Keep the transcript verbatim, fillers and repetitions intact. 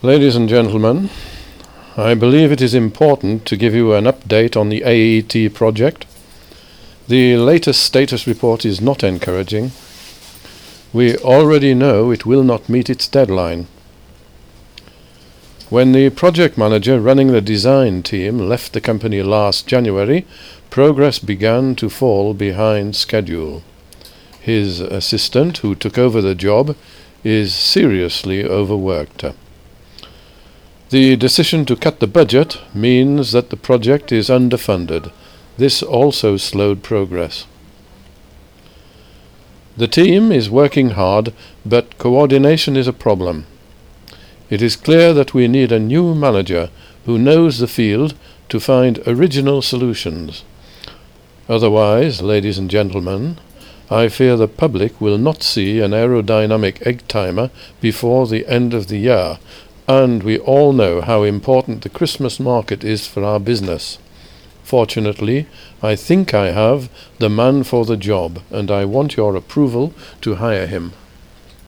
Ladies and gentlemen, I believe it is important to give you an update on the A E T project. The latest status report is not encouraging. We already know it will not meet its deadline. When the project manager running the design team left the company last January, progress began to fall behind schedule. His assistant, who took over the job, is seriously overworked. The decision to cut the budget means that the project is underfunded. This also slowed progress. The team is working hard, but coordination is a problem. It is clear that we need a new manager who knows the field to find original solutions. Otherwise, ladies and gentlemen, I fear the public will not see an aerodynamic egg timer before the end of the year, and we all know how important the Christmas market is for our business. Fortunately, I think I have the man for the job, and I want your approval to hire him.